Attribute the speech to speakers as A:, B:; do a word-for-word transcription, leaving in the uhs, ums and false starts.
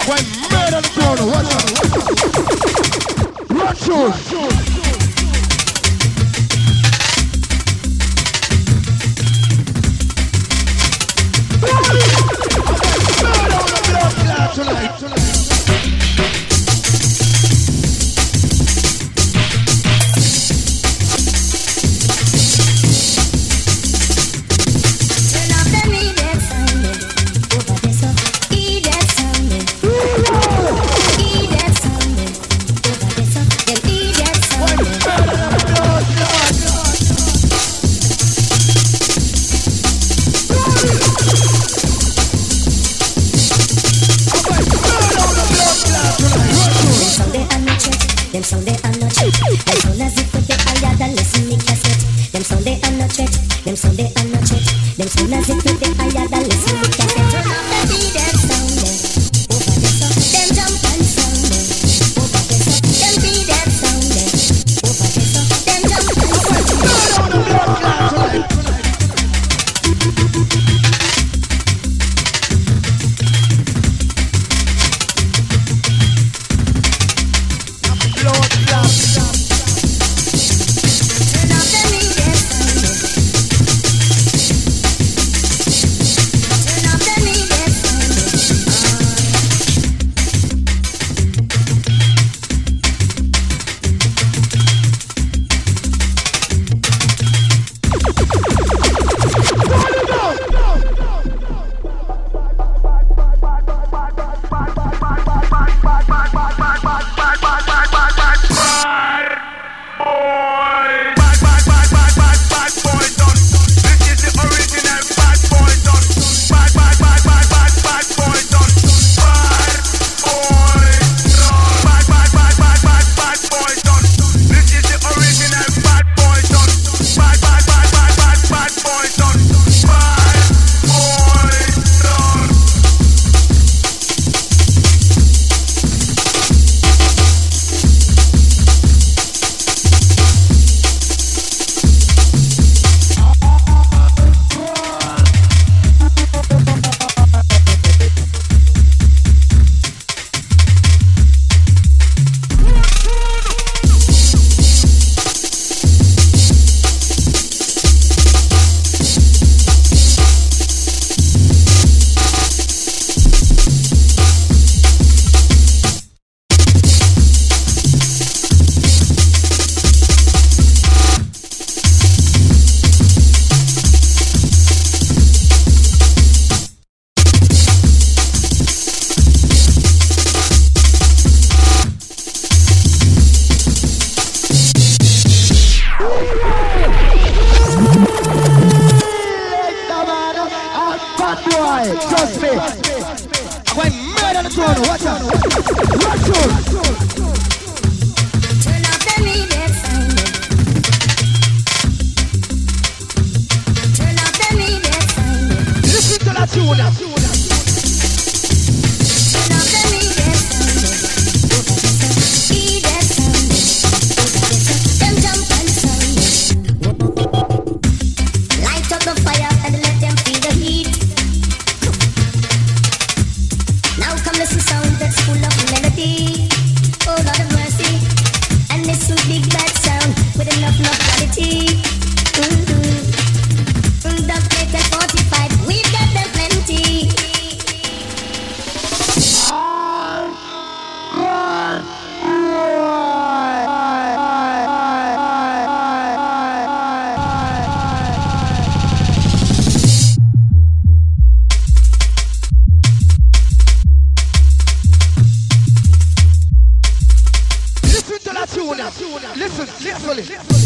A: Why murder the corner? Watch out. Run through. Murder on the blood clot tonight. Trust me. I'm going mad on the corner. Watch out. Watch out. Turn off the media sound. Turn off the media sound. Listen to that tune. Turn off the media sound. Media sound. Them jump and sound. Light up the fire and let them feel the heat. Now come listen sound that's full of melody. Oh Lord of mercy. And this big bad sound with enough enough quality. Mm-hmm. The plate at forty-five, we've got them plenty. Listen to that tune. Listen, literally.